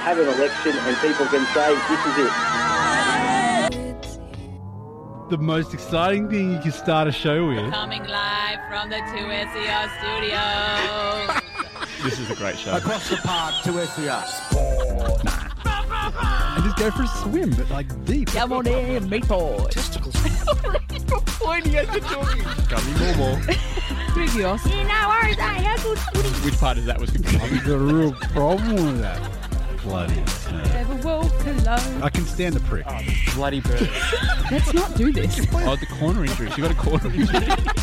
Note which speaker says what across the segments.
Speaker 1: have an election and people can say, this is it.
Speaker 2: The most exciting thing you can start a show with.
Speaker 3: Coming live from the 2SER studios.
Speaker 2: This is a great show.
Speaker 4: Across the park, 2SER.
Speaker 2: And just go for a swim, but like deep.
Speaker 3: Come on in, meat boy.
Speaker 4: Testicles.
Speaker 3: You're pointing as you're talking.
Speaker 2: Got me more.
Speaker 3: Trivios. No worries,
Speaker 2: Which part of that was good? I've got a real problem with that. Bloody snake.
Speaker 3: Never walk alone.
Speaker 2: I can stand the prick. Oh,
Speaker 5: Bloody bird.
Speaker 3: Let's not do this.
Speaker 2: Oh, the corner injury. She got a corner injury.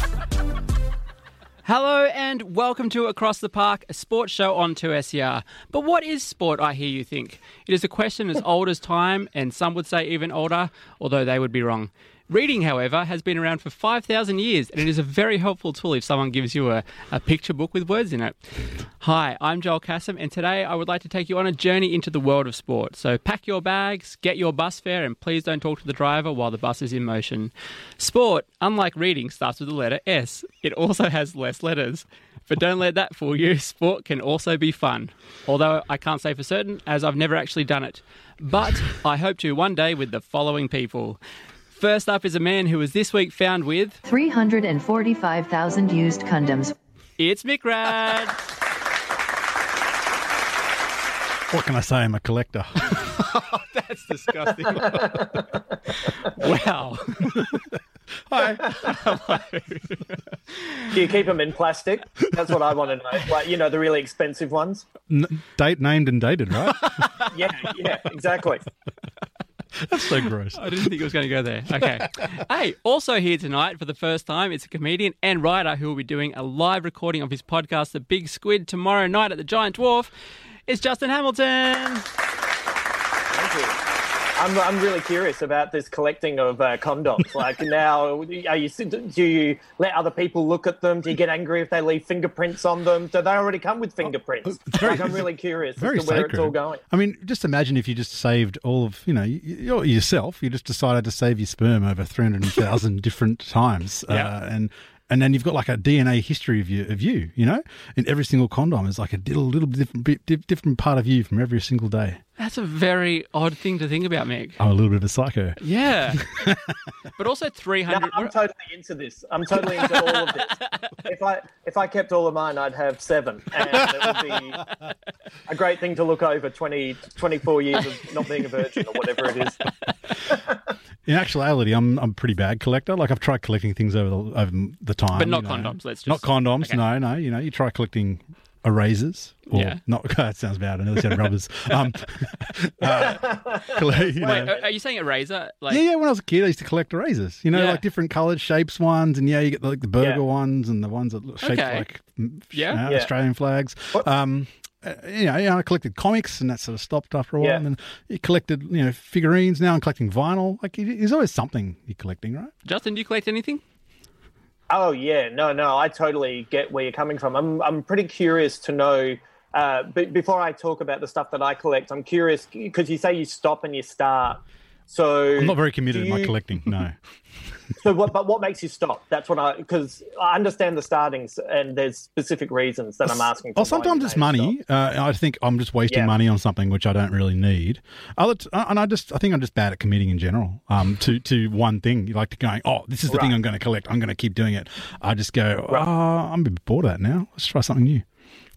Speaker 5: Hello and welcome to Across the Park, a sports show on 2SER. But what is sport, I hear you think? It is a question as old as time, and some would say even older, although they would be wrong. Reading, however, has been around for 5,000 years, and it is a very helpful tool if someone gives you a picture book with words in it. Hi, I'm Joel Kassam, and today I would like to take you on a journey into the world of sport. So pack your bags, get your bus fare, and please don't talk to the driver while the bus is in motion. Sport, unlike reading, starts with the letter S. It also has less letters. But don't let that fool you. Sport can also be fun. Although I can't say for certain, as I've never actually done it. But I hope to one day with the following people. First up is a man who was this week found with
Speaker 6: 345,000 used condoms.
Speaker 5: It's Mick Rad.
Speaker 2: What can I say? I'm a collector.
Speaker 5: That's disgusting. Wow.
Speaker 2: Hi.
Speaker 1: Do you keep them in plastic? That's what I want to know. Like, you know, the really expensive ones?
Speaker 2: Date named and dated, right?
Speaker 1: Yeah, exactly.
Speaker 2: That's so gross.
Speaker 5: I didn't think it was going to go there. Okay. Hey, also here tonight for the first time, it's a comedian and writer who will be doing a live recording of his podcast, The Big Squid, tomorrow night at the Giant Dwarf. It's Justin Hamilton.
Speaker 1: Thank you. I'm really curious about this collecting of condoms. Like now, do you let other people look at them? Do you get angry if they leave fingerprints on them? Do they already come with fingerprints? I'm really curious as to where it's all going.
Speaker 2: I mean, just imagine if you just saved all of, yourself. You just decided to save your sperm over 300,000 different times.
Speaker 5: Yeah.
Speaker 2: And then you've got like a DNA history of you, in every single condom is like a little different part of you from every single day.
Speaker 5: That's a very odd thing to think about, Mick.
Speaker 2: I'm a little bit of a psycho.
Speaker 5: Yeah. But also 300...
Speaker 1: No, I'm totally into this. I'm totally into all of this. If I kept all of mine, I'd have 7. And it would be a great thing to look over 24 years of not being a virgin or whatever it is.
Speaker 2: In actuality, I'm a pretty bad collector. Like I've tried collecting things over the time.
Speaker 5: But not condoms, let's just...
Speaker 2: Not condoms,
Speaker 5: okay.
Speaker 2: No. You try collecting erasers. Or that sounds bad. I nearly said rubbers.
Speaker 5: Wait, are you saying eraser?
Speaker 2: Yeah, when I was a kid, I used to collect erasers. Like different coloured shapes ones. And you get like the burger ones and the ones that look shaped like Australian flags. I collected comics and that sort of stopped after a while. And then you collected, figurines. Now I'm collecting vinyl. Like there's always something you're collecting, right?
Speaker 5: Justin, do you collect anything?
Speaker 1: Oh, yeah. No, I totally get where you're coming from. I'm pretty curious to know, but before I talk about the stuff that I collect, I'm curious, because you say you stop and you start. So
Speaker 2: I'm not very committed to my collecting, no.
Speaker 1: But what makes you stop? That's what because I understand the startings and there's specific reasons that I'm asking.
Speaker 2: Well, sometimes it's money. I think I'm just wasting money on something which I don't really need. I think I'm just bad at committing in general. To one thing, like to going, this is the thing I'm going to collect. I'm going to keep doing it. I just go, I'm a bit bored of that now. Let's try something new.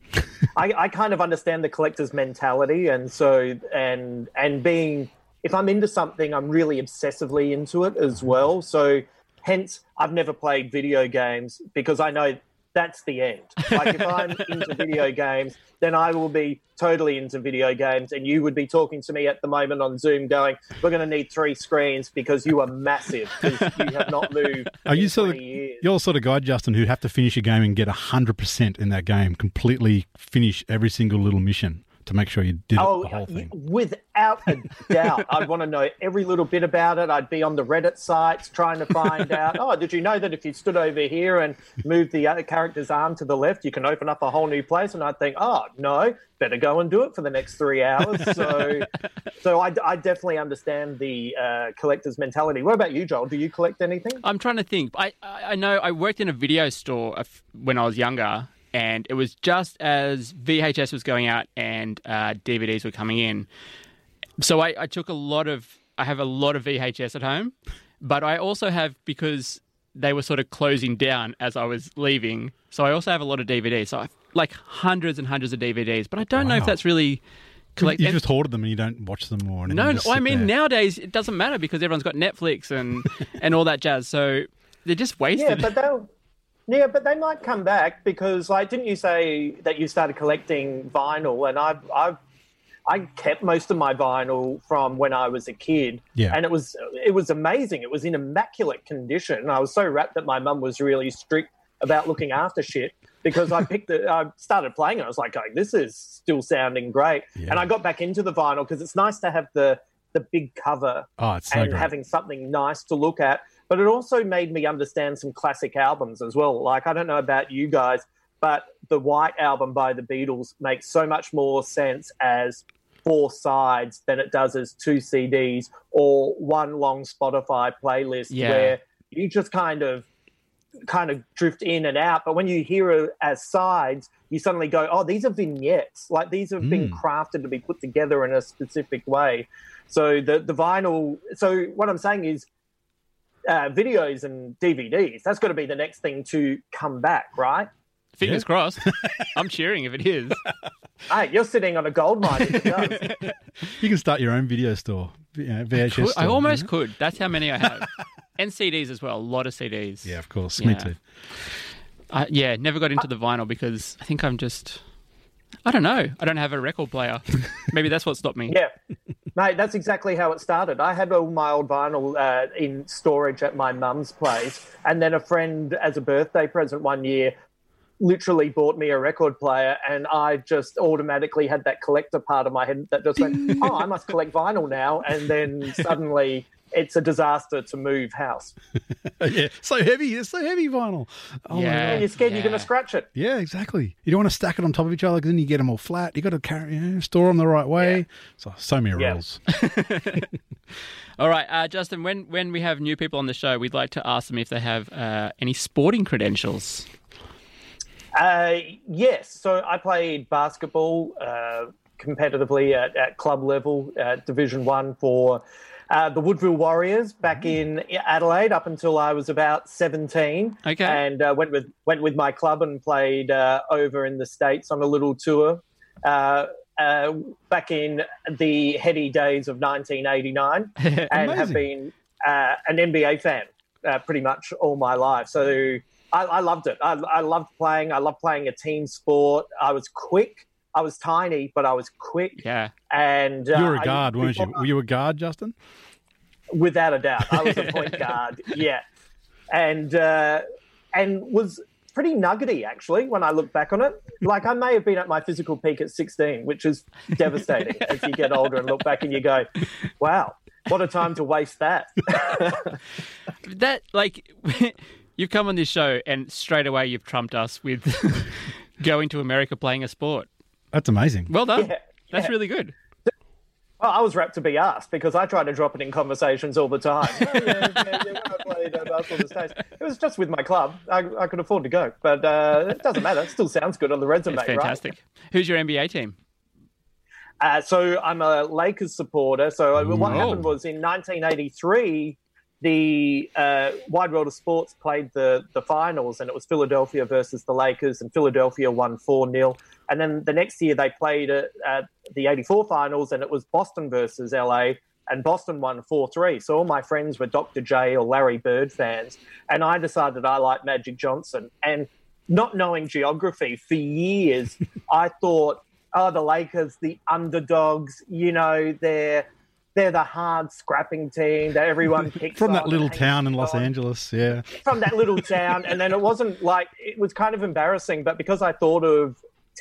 Speaker 1: I kind of understand the collector's mentality, and so and being. If I'm into something, I'm really obsessively into it as well. So hence, I've never played video games because I know that's the end. Like if I'm into video games, then I will be totally into video games, and you would be talking to me at the moment on Zoom going, we're going to need 3 screens because you are massive because you have not moved in 20 years.
Speaker 2: You're the sort of guy, Justin, who'd have to finish a game and get 100% in that game, completely finish every single little mission to make sure you did the whole thing.
Speaker 1: Without a doubt. I'd want to know every little bit about it. I'd be on the Reddit sites trying to find out, did you know that if you stood over here and moved the other character's arm to the left, you can open up a whole new place? And I'd think, no, better go and do it for the next 3 hours. So I definitely understand the collector's mentality. What about you, Joel? Do you collect anything?
Speaker 5: I'm trying to think. I know I worked in a video store when I was younger, and it was just as VHS was going out and DVDs were coming in. So I have a lot of VHS at home, but I also have, because they were sort of closing down as I was leaving, so I also have a lot of DVDs. So I have like hundreds and hundreds of DVDs, but I don't know if that's really...
Speaker 2: You just hoarded them and you don't watch them or anything?
Speaker 5: No, I mean, nowadays it doesn't matter because everyone's got Netflix and all that jazz, so they're just wasted.
Speaker 1: Yeah, but they might come back because, like, didn't you say that you started collecting vinyl? And I kept most of my vinyl from when I was a kid, and it was amazing. It was in immaculate condition. I was so wrapped that my mum was really strict about looking after shit because I started playing it. I was like, this is still sounding great. Yeah. And I got back into the vinyl because it's nice to have the big cover and having something nice to look at. But it also made me understand some classic albums as well. Like, I don't know about you guys, but the White Album by the Beatles makes so much more sense as 4 sides than it does as 2 CDs or one long Spotify playlist where you just kind of drift in and out. But when you hear it as sides, you suddenly go, oh, these are vignettes. Like, these have been crafted to be put together in a specific way. So the vinyl... So what I'm saying is videos and DVDs, that's got to be the next thing to come back, right?
Speaker 5: Fingers crossed. I'm cheering if it is.
Speaker 1: Hey, you're sitting on a gold mine if it does.
Speaker 2: You can start your own video store, VHS store.
Speaker 5: I almost could. That's how many I have. And CDs as well. A lot of CDs.
Speaker 2: Yeah, of course. Me too.
Speaker 5: Never got into the vinyl because I think I'm just... I don't know. I don't have a record player. Maybe that's what stopped me.
Speaker 1: Yeah. Mate, that's exactly how it started. I had all my old vinyl in storage at my mum's place, and then a friend, as a birthday present one year, literally bought me a record player, and I just automatically had that collector part of my head that just went, I must collect vinyl now, and then suddenly it's a disaster to move house.
Speaker 2: Yeah, so heavy. It's so heavy, vinyl.
Speaker 1: Oh, yeah. And you're scared you're going to scratch it.
Speaker 2: Yeah, exactly. You don't want to stack it on top of each other because then you get them all flat. You got to carry, store them the right way. Yeah. So many rules.
Speaker 5: All right, Justin, when we have new people on the show, we'd like to ask them if they have any sporting credentials.
Speaker 1: Yes. So I played basketball competitively at club level, Division 1 for the Woodville Warriors back in Adelaide up until I was about 17.
Speaker 5: Okay.
Speaker 1: And went with my club and played over in the States on a little tour back in the heady days of 1989 and have been an NBA fan pretty much all my life. So I loved it. I loved playing. I loved playing a team sport. I was quick. I was tiny, but I was quick.
Speaker 5: Yeah.
Speaker 2: And you were a guard, weren't you? Were you a guard, Justin?
Speaker 1: Without a doubt. I was a point guard, yeah. And was pretty nuggety, actually, when I look back on it. Like, I may have been at my physical peak at 16, which is devastating as you get older and look back and you go, wow, what a time to waste that.
Speaker 5: That, like... You've come on this show and straight away you've trumped us with going to America playing a sport.
Speaker 2: That's amazing.
Speaker 5: Well done. Yeah, That's really good.
Speaker 1: Well, I was rapt to be asked because I try to drop it in conversations all the time. When I played basketball in the States. It was just with my club. I could afford to go. But it doesn't matter. It still sounds good on the resume,
Speaker 5: right? Fantastic. Who's your NBA team?
Speaker 1: So I'm a Lakers supporter. So what happened was in 1983... the Wide World of Sports played the finals, and it was Philadelphia versus the Lakers, and Philadelphia won 4-0. And then the next year they played at the 84 finals, and it was Boston versus LA, and Boston won 4-3. So all my friends were Dr. J or Larry Bird fans, and I decided I liked Magic Johnson. And not knowing geography for years, I thought, the Lakers, the underdogs, they're the hard scrapping team that everyone picks
Speaker 2: from that little town in Los Angeles, yeah.
Speaker 1: From that little town, and then it wasn't like it was kind of embarrassing, but because I thought of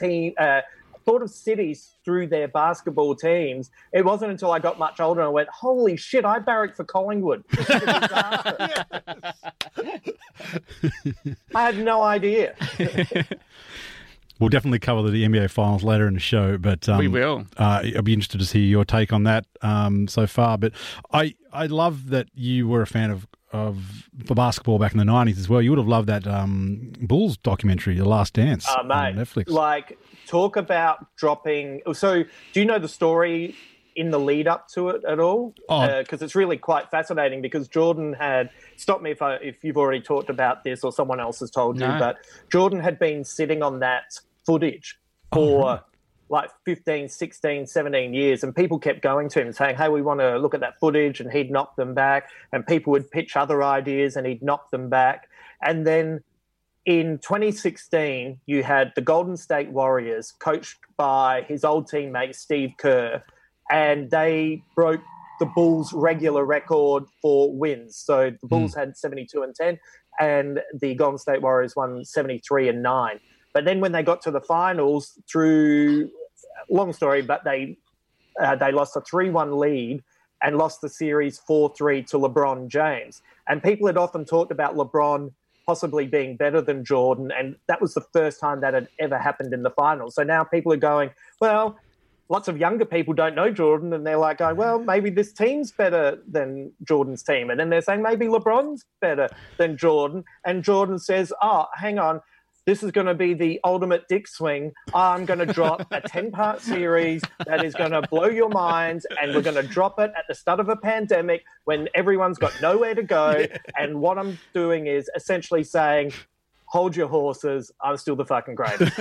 Speaker 1: cities through their basketball teams, it wasn't until I got much older and I went, "Holy shit! I barracked for Collingwood." This is a disaster. I had no idea.
Speaker 2: We'll definitely cover the NBA Finals later in the show, but
Speaker 5: we will.
Speaker 2: I'll be interested to see your take on that so far. But I love that you were a fan of for basketball back in the 90s as well. You would have loved that Bulls documentary, The Last Dance,
Speaker 1: mate,
Speaker 2: on Netflix.
Speaker 1: Like, talk about dropping. So, do you know the story in the lead up to it at all? Because it's really quite fascinating. Because Jordan had, stop me if you've already talked about this or someone else has told you, but Jordan had been sitting on that footage for like 15, 16, 17 years, and people kept going to him saying, hey, we want to look at that footage, and he'd knock them back, and people would pitch other ideas and he'd knock them back. And then in 2016, you had the Golden State Warriors, coached by his old teammate Steve Kerr, and they broke the Bulls' regular record for wins. So the Bulls had 72-10, and the Golden State Warriors won 73-9. But then when they got to the finals, through long story, but they lost a 3-1 lead and lost the series 4-3 to LeBron James. And people had often talked about LeBron possibly being better than Jordan, and that was the first time that had ever happened in the finals. So now people are going, well, lots of younger people don't know Jordan, and they're like going, well, maybe this team's better than Jordan's team. And then they're saying maybe LeBron's better than Jordan. And Jordan says, oh, hang on, this is going to be the ultimate dick swing. I'm going to drop a 10-part series that is going to blow your minds, and we're going to drop it at the start of a pandemic when everyone's got nowhere to go. And what I'm doing is essentially saying, hold your horses, I'm still the fucking greatest.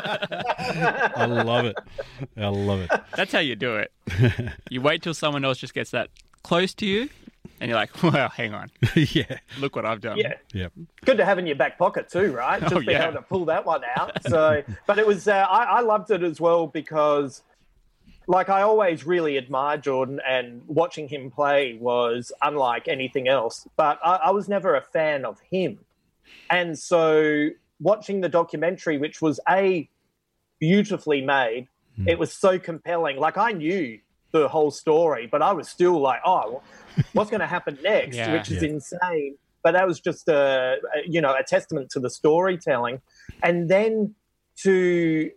Speaker 2: I love it. I love it.
Speaker 5: That's how you do it. You wait till someone else just gets that close to you, and you're like, well, hang on.
Speaker 2: Yeah.
Speaker 5: Look what I've done.
Speaker 1: Yeah.
Speaker 2: Yep.
Speaker 1: Good to have in your back pocket too, right? Just being able to pull that one out. So, but it was, I loved it as well because, like, I always really admired Jordan, and watching him play was unlike anything else. But I was never a fan of him. And so watching the documentary, which was beautifully made, it was so compelling. Like, I knew the whole story, but I was still like, oh, what's going to happen next? Which is insane. But that was just a testament to the storytelling. And then to,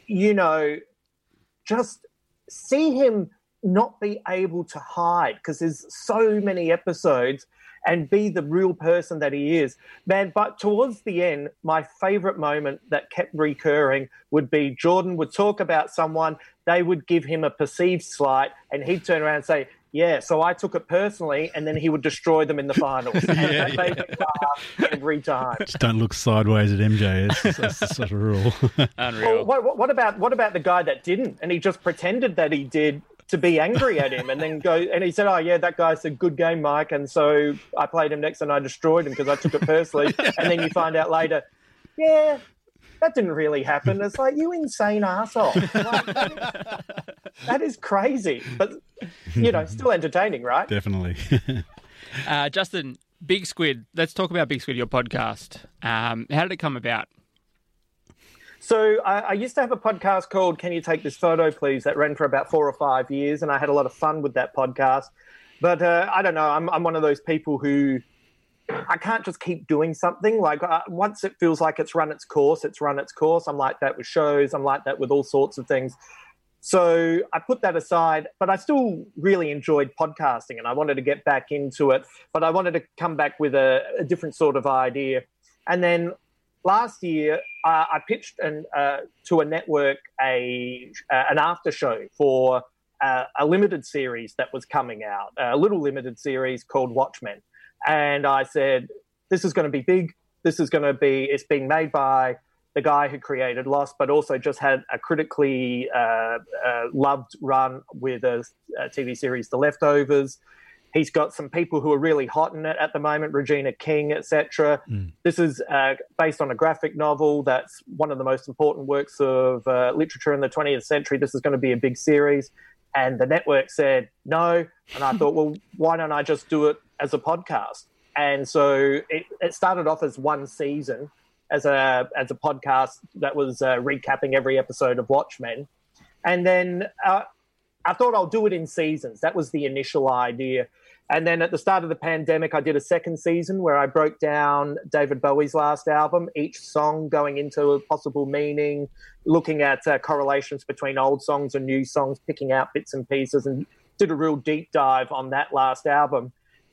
Speaker 1: just see him not be able to hide, because there's so many episodes, and be the real person that he is. Man, but towards the end, my favourite moment that kept recurring would be Jordan would talk about someone, they would give him a perceived slight, and he'd turn around and say, yeah, so I took it personally, and then he would destroy them in the finals. And that made me laugh every time.
Speaker 2: Just don't look sideways at MJ. That's such a rule.
Speaker 5: Unreal.
Speaker 1: Well, what about the guy that didn't, and he just pretended that he did, to be angry at him, and then go, and he said, oh yeah, that guy's a good game, Mike, and so I played him next and I destroyed him because I took it personally. And then you find out later, yeah, that didn't really happen. It's like, you insane asshole. Like, that is crazy, but still entertaining, right?
Speaker 2: Definitely.
Speaker 5: Justin, Big Squid, let's talk about Big Squid, your podcast. How did it come about?
Speaker 1: So I used to have a podcast called Can You Take This Photo, Please? That ran for about 4 or 5 years, and I had a lot of fun with that podcast. But I don't know, I'm one of those people who I can't just keep doing something. Like, once it feels like it's run its course, it's run its course. I'm like that with shows. I'm like that with all sorts of things. So I put that aside, but I still really enjoyed podcasting, and I wanted to get back into it. But I wanted to come back with a different sort of idea. And then last year, I pitched to a network an after show for a limited series that was coming out, a little limited series called Watchmen. And I said, this is going to be big. It's being made by the guy who created Lost, but also just had a critically loved run with a TV series, The Leftovers. He's got some people who are really hot in it at the moment, Regina King, etc. This is based on a graphic novel that's one of the most important works of literature in the 20th century. This is going to be a big series. And the network said no. And I thought, well, why don't I just do it as a podcast? And so it started off as one season as a podcast that was recapping every episode of Watchmen. And then I thought I'll do it in seasons. That was the initial idea. And then at the start of the pandemic, I did a second season where I broke down David Bowie's last album, each song going into a possible meaning, looking at correlations between old songs and new songs, picking out bits and pieces, and did a real deep dive on that last album.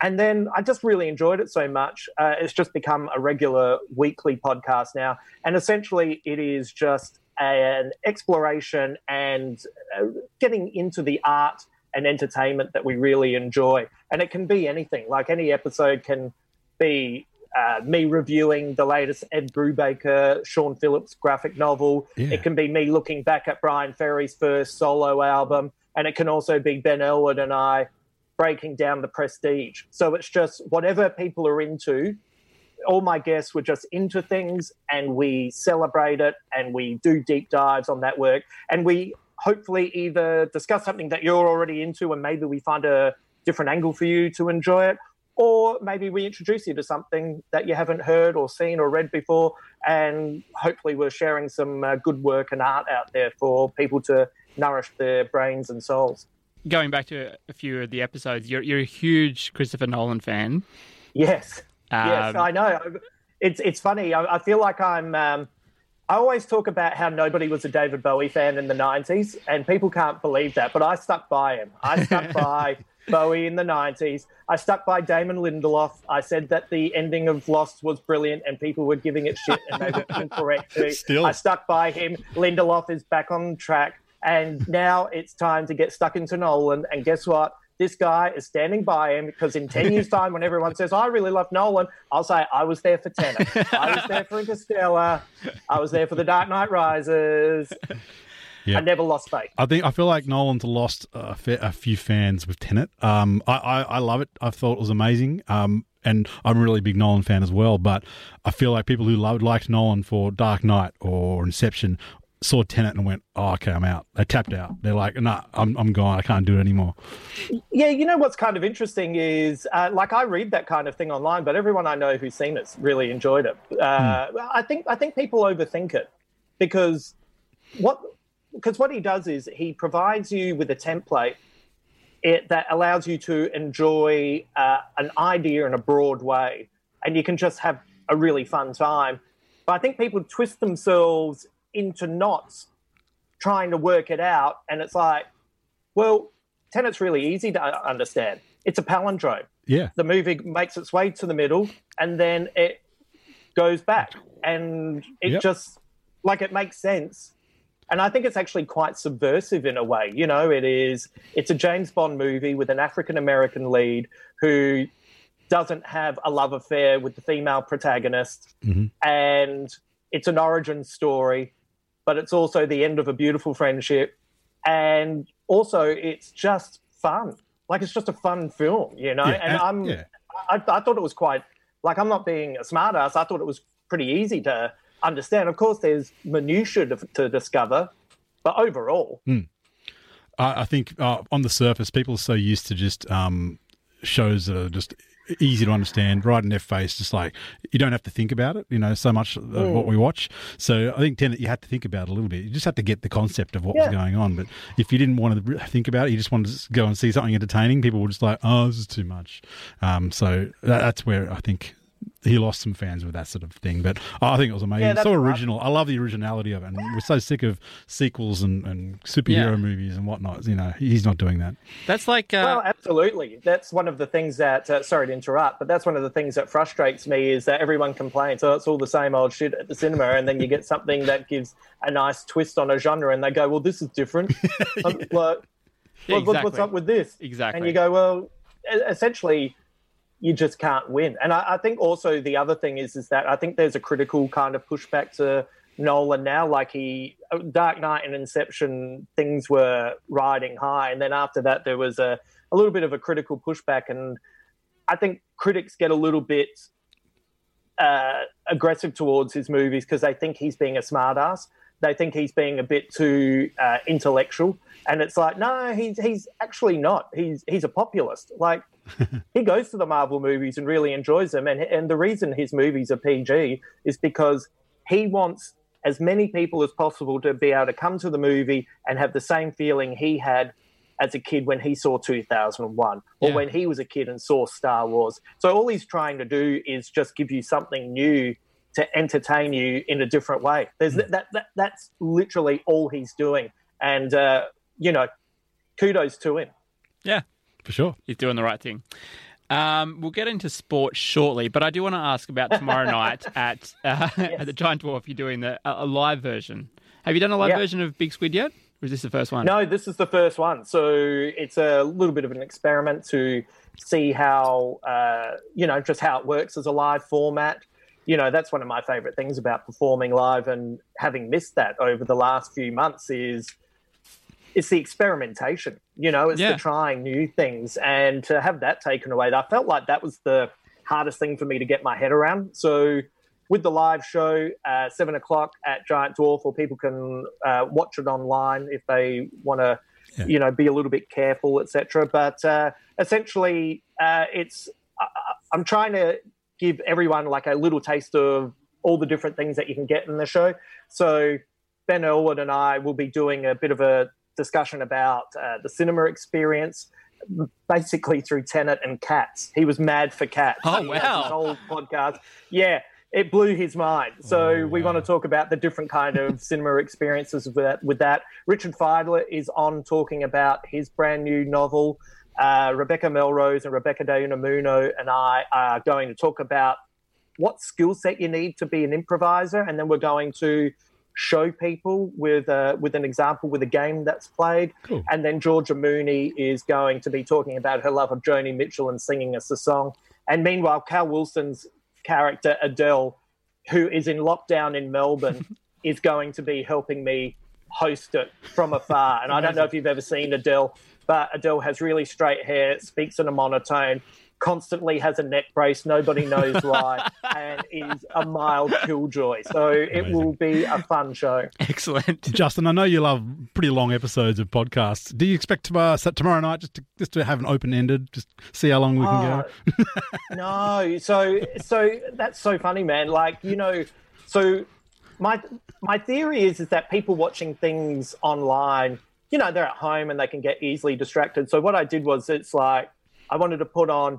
Speaker 1: And then I just really enjoyed it so much. It's just become a regular weekly podcast now. And essentially it is just an exploration and getting into the art and entertainment that we really enjoy. And it can be anything. Like any episode can be me reviewing the latest Ed Brubaker, Sean Phillips graphic novel. Yeah. It can be me looking back at Brian Ferry's first solo album. And it can also be Ben Elwood and I breaking down The Prestige. So it's just whatever people are into. All my guests were just into things, and we celebrate it, and we do deep dives on that work. And we hopefully either discuss something that you're already into and maybe we find a different angle for you to enjoy it, or maybe we introduce you to something that you haven't heard or seen or read before, and hopefully we're sharing some good work and art out there for people to nourish their brains and souls.
Speaker 5: Going back to a few of the episodes, you're a huge Christopher Nolan fan.
Speaker 1: Yes. Yes, I know. It's funny. I feel like I always talk about how nobody was a David Bowie fan in the 90s, and people can't believe that, but I stuck by him. I stuck by Bowie in the 90s. I stuck by Damon Lindelof. I said that the ending of Lost was brilliant, and people were giving it shit, and they were incorrect too.
Speaker 2: Still.
Speaker 1: I stuck by him. Lindelof is back on track. And now it's time to get stuck into Nolan. And guess what? This guy is standing by him, because in 10 years' time, when everyone says, I really love Nolan, I'll say, I was there for Tenet. I was there for Interstellar. I was there for The Dark Knight Rises. Yep. I never lost faith.
Speaker 2: I feel like Nolan's lost a few fans with Tenet. I love it. I thought it was amazing. And I'm a really big Nolan fan as well. But I feel like people who liked Nolan for Dark Knight or Inception saw Tenet and went, oh, okay, I'm out. They tapped out. They're like, nah, I'm gone. I can't do it anymore.
Speaker 1: Yeah, you know what's kind of interesting is, like, I read that kind of thing online, but everyone I know who's seen it really enjoyed it. I think people overthink it, because what he does is he provides you with a template that allows you to enjoy an idea in a broad way, and you can just have a really fun time. But I think people twist themselves into knots trying to work it out, and it's like, well, Tenet's really easy to understand. It's a palindrome.
Speaker 2: Yeah.
Speaker 1: The movie makes its way to the middle, and then it goes back, and it just, like, it makes sense. And I think it's actually quite subversive in a way. You know, it's a James Bond movie with an African-American lead who doesn't have a love affair with the female protagonist, and it's an origin story, but it's also the end of a beautiful friendship. And also it's just fun. Like, it's just a fun film, you know? Yeah, I thought it was quite, like, I'm not being a smartass. I thought it was pretty easy to understand. Of course, there's minutiae to discover, but overall.
Speaker 2: I think on the surface, people are so used to just shows that are just easy to understand, right in their face, just like, you don't have to think about it, you know, so much of what we watch. So I think Tenet, you had to think about it a little bit. You just had to get the concept of what was going on. But if you didn't want to think about it, you just wanted to go and see something entertaining, people were just like, oh, this is too much. So that's where I think he lost some fans with that sort of thing. But I think it was amazing. So original. I love the originality of it. And we're so sick of sequels and superhero movies and whatnot. You know, he's not doing that.
Speaker 5: That's like...
Speaker 1: Well, absolutely. That's one of the things that... sorry to interrupt, but that's one of the things that frustrates me, is that everyone complains, oh, it's all the same old shit at the cinema, and then you get something that gives a nice twist on a genre, and they go, well, this is different. What's up with this?
Speaker 5: Exactly.
Speaker 1: And you go, well, essentially... you just can't win. And I think also the other thing is that I think there's a critical kind of pushback to Nolan now. Like, Dark Knight and Inception, things were riding high. And then after that, there was a little bit of a critical pushback. And I think critics get a little bit aggressive towards his movies because they think he's being a smartass. They think he's being a bit too intellectual. And it's like, no, he's actually not. He's a populist. Like, he goes to the Marvel movies and really enjoys them. And the reason his movies are PG is because he wants as many people as possible to be able to come to the movie and have the same feeling he had as a kid when he saw 2001 or when he was a kid and saw Star Wars. So all he's trying to do is just give you something new to entertain you in a different way. That's literally all he's doing. And, kudos to him.
Speaker 5: Yeah.
Speaker 2: For sure.
Speaker 5: He's doing the right thing. We'll get into sport shortly, but I do want to ask about tomorrow night at the Giant Dwarf. You're doing a live version. Have you done a live version of Big Squid yet? Or is this the first one?
Speaker 1: No, this is the first one. So it's a little bit of an experiment to see how, just how it works as a live format. That's one of my favourite things about performing live, and having missed that over the last few months is it's the experimentation. It's the trying new things, and to have that taken away, I felt like that was the hardest thing for me to get my head around. So with the live show, 7 o'clock at Giant Dwarf, or people can watch it online if they want to, be a little bit careful, etc. But essentially, I'm trying to give everyone like a little taste of all the different things that you can get in the show. So Ben Elwood and I will be doing a bit of a discussion about the cinema experience, basically through Tenet and Cats. He was mad for Cats.
Speaker 5: Oh, wow.
Speaker 1: His whole podcast. Yeah, it blew his mind. So we want to talk about the different kind of cinema experiences with that. Richard Feidler is on talking about his brand new novel. Rebecca Melrose and Rebecca De Unamuno and I are going to talk about what skill set you need to be an improviser, and then we're going to show people with an example with a game that's played.
Speaker 2: Cool.
Speaker 1: And then Georgia Mooney is going to be talking about her love of Joni Mitchell and singing us a song. And meanwhile, Cal Wilson's character Adele, who is in lockdown in Melbourne, is going to be helping me host it from afar. And I don't know if you've ever seen Adele, but Adele has really straight hair, speaks in a monotone, constantly has a neck brace, nobody knows why, and is a mild killjoy. So it will be a fun show.
Speaker 5: Excellent.
Speaker 2: Justin, I know you love pretty long episodes of podcasts. Do you expect tomorrow night just to have an open-ended, just see how long we can go?
Speaker 1: No. So that's so funny, man. So my theory is that people watching things online, they're at home and they can get easily distracted. So what I did was, it's like I wanted to put on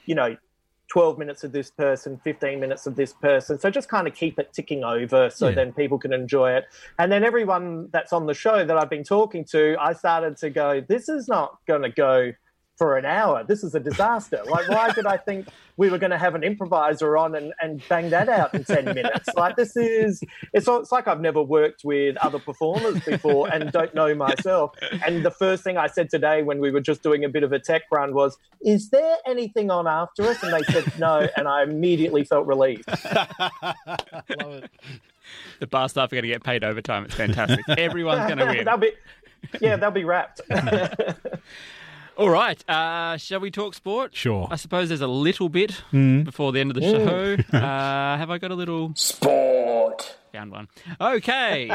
Speaker 1: 12 minutes of this person, 15 minutes of this person. So just kind of keep it ticking over so then people can enjoy it. And then everyone that's on the show that I've been talking to, I started to go, this is not going to go for an hour. This is a disaster. Like, why did I think we were going to have an improviser on and bang that out in 10 minutes? Like, it's like I've never worked with other performers before and don't know myself. And the first thing I said today when we were just doing a bit of a tech run was, is there anything on after us? And they said no, and I immediately felt relieved.
Speaker 2: Love it.
Speaker 5: The bar staff are going to get paid overtime. It's fantastic. Everyone's going to win.
Speaker 1: They'll be wrapped.
Speaker 5: All right. Shall we talk sport?
Speaker 2: Sure.
Speaker 5: I suppose there's a little bit before the end of the show. Have I got a little...
Speaker 4: Sport.
Speaker 5: Found one. Okay.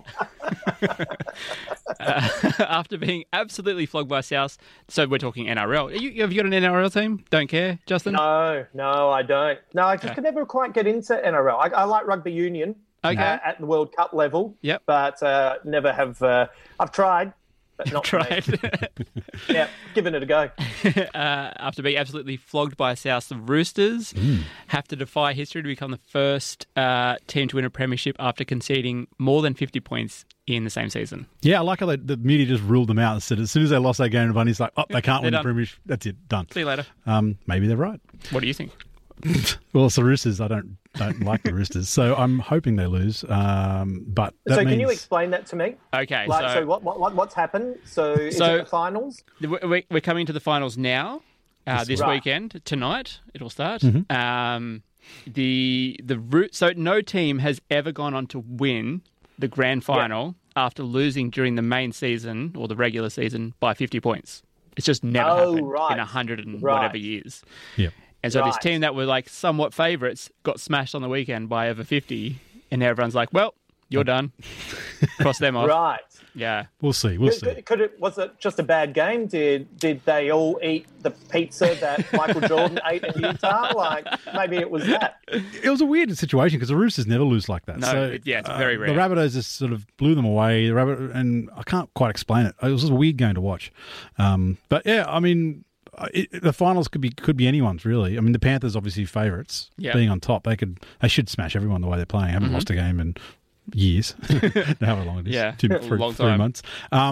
Speaker 5: After being absolutely flogged by South, so we're talking NRL. Have you got an NRL team? Don't care, Justin?
Speaker 1: No, I don't. No, I just could never quite get into NRL. I like rugby union at the World Cup level.
Speaker 5: Yep.
Speaker 1: But never have... I've tried. But not
Speaker 5: tried.
Speaker 1: Yeah, giving it a go.
Speaker 5: After being absolutely flogged by South, the Roosters have to defy history to become the first team to win a premiership after conceding more than 50 points in the same season.
Speaker 2: Yeah, I like how the media just ruled them out and said as soon as they lost that game to Bunny, it's like, they can't win the premiership. That's it, done.
Speaker 5: See you later.
Speaker 2: Maybe they're right.
Speaker 5: What do you think?
Speaker 2: Well, it's the Roosters. I don't like the Roosters, so I'm hoping they lose. But
Speaker 1: can you explain that to me?
Speaker 5: Okay.
Speaker 1: So what's happened? So is it the finals?
Speaker 5: We're coming to the finals now. This weekend, tonight, it'll start.
Speaker 2: Mm-hmm.
Speaker 5: So no team has ever gone on to win the grand final after losing during the main season or the regular season by 50 points. It's just never happened in 100 and whatever years.
Speaker 2: Yeah.
Speaker 5: And so this team that were like somewhat favourites got smashed on the weekend by over 50, and now everyone's like, well, you're done. Cross them off.
Speaker 1: Right.
Speaker 5: Yeah.
Speaker 2: We'll see.
Speaker 1: Was it just a bad game? Did they all eat the pizza that Michael Jordan ate in Utah? Like, maybe it was that.
Speaker 2: It was a weird situation because the Roosters never lose like that.
Speaker 5: No, it's very rare.
Speaker 2: The Rabbitohs just sort of blew them away. And I can't quite explain it. It was just a weird game to watch. But yeah, I mean... the finals could be anyone's, really. I mean, the Panthers obviously favourites. Being on top, they should smash everyone the way they're playing. Haven't lost a game in years. However long it is. 3 months.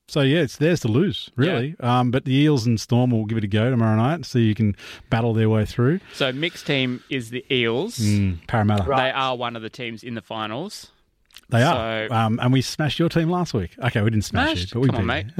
Speaker 2: So, yeah, it's theirs to lose, really. Yeah. But the Eels and Storm will give it a go tomorrow night, so you can battle their way through.
Speaker 5: So, mixed team is the Eels.
Speaker 2: Parramatta.
Speaker 5: Right. They are one of the teams in the finals.
Speaker 2: They are. And we smashed your team last week. Okay, we didn't smash it, but we beat
Speaker 5: on, mate.